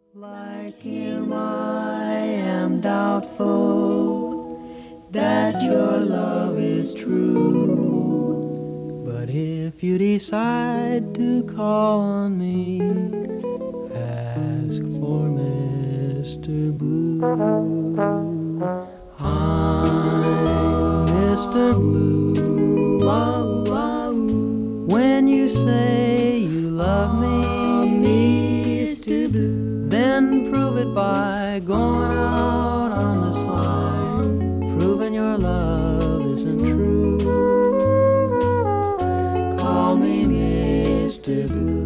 Like him, I am doubtful that your love is true. But if you decide to call on me, ask for Mr. Blue. I'm Mr. Blue. Wah, wah, ooh. When you say you love me, Mr. Blue, then prove it by going out on the sly, proving your love isn't true. Call me Mr. Blue.